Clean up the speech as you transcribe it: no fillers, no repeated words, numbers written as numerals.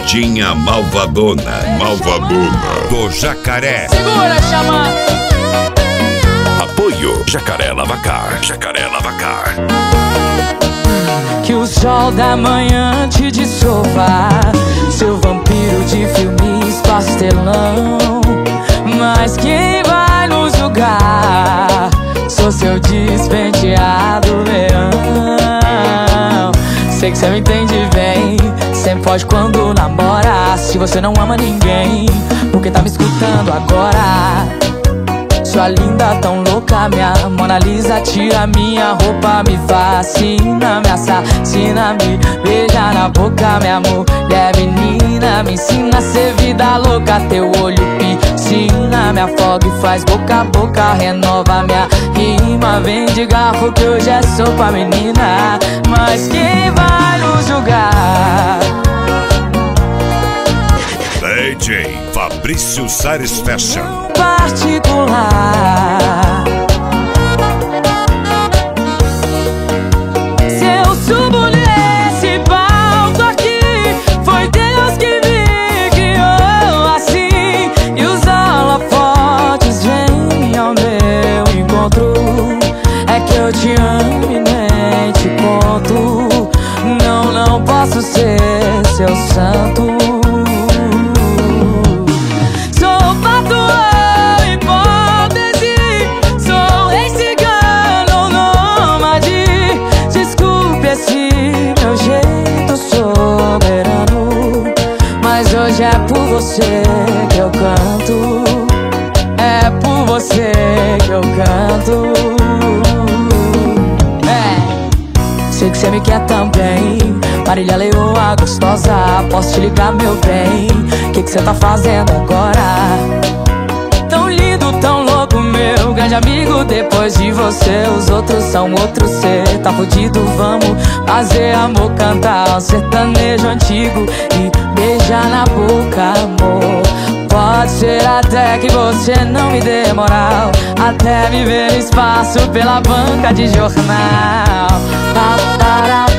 Netinha malvadona, do Jacaré. Segura, xamã. Apoio Jacaré Lavacar, Jacaré Lavacar. Que o sol da manhã te dissolva, seu vampiro de filmes pastelão. Mas quem vai nos julgar? Sou seu despenteado verão. Sei que cê me entende bem, sempre foge quando namora. Se você não ama ninguém, por que tá me escutando agora? Sua linda tão louca, minha Mona Lisa, tira minha roupa, me fascina, me assassina, me beija na boca, minha mulher menina. Me ensina a ser vida louca, teu olho piscina, me afoga e faz boca a boca, renova minha rima. Vem de garfo que hoje é sopa, menina. Mas quem vai nos julgar? DJ Fabrício Sares Fashion Particular. Se eu subo nesse palco aqui, foi Deus que me guiou assim. E os holofotes vêm ao meu encontro. É que eu te amo e nem te conto. Não posso ser seu santo. Hoje é por você que eu canto, é por você que eu canto. Sei que cê me quer também, Marília Leoa gostosa, posso te ligar, meu bem? Que cê tá fazendo agora? Tão lindo, tão louco, meu grande amigo. Depois de você, os outros são outros. Cê tá fudido, vamos fazer amor, cantar um sertanejo antigo e beijar na boca, amor. Pode ser até que você não me dê moral, até me ver no espaço pela banca de jornal.